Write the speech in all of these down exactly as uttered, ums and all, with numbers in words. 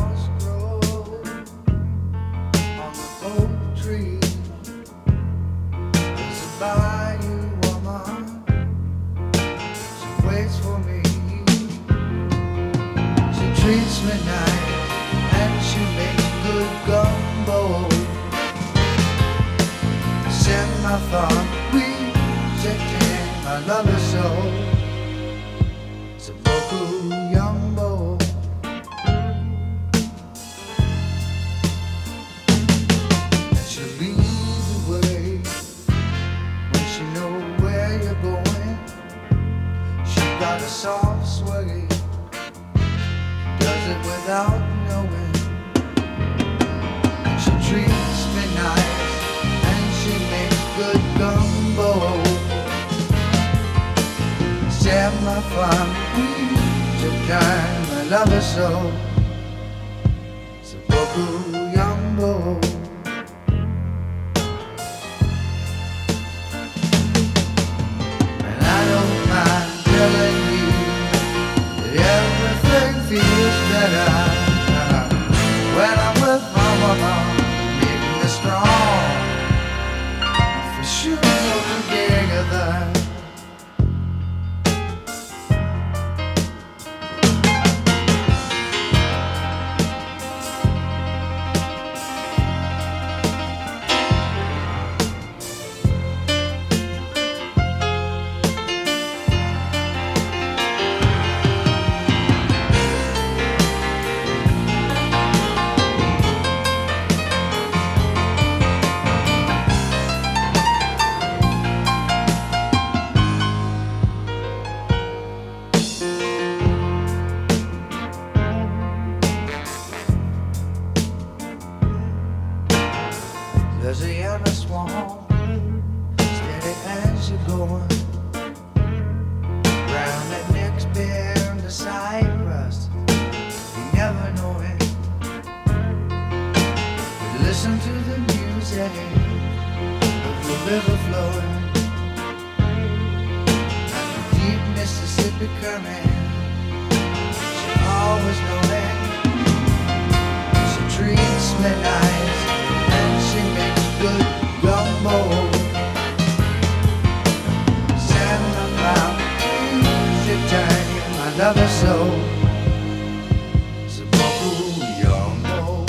flowers grow on the oak tree. There's a bayou woman, she waits for me. She treats me nice and she makes good gumbo. Send my thought, we set in my lover soul. Saboku Yumbo. And she'll lead the way when she know where you're going. She got a soft sway, does it without knowing. And she treats me nice and she makes good gumbo. Share my fun, we took time, I love her so. Saboku Yumbo. And I don't mind telling you that everything feels better when I'm with my woman, making me strong. For sure together. There's a yellow swan, steady as you're going, round that next bend of Cyprus, you never know it. But listen to the music of the river flowing, and the deep Mississippi coming. She always knows it. She treats me nice and she makes good gumbo. Send my mouth, she time, I love her so. Saboku Yumbo.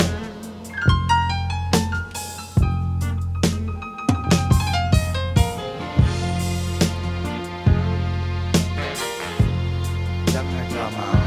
Come here, come on.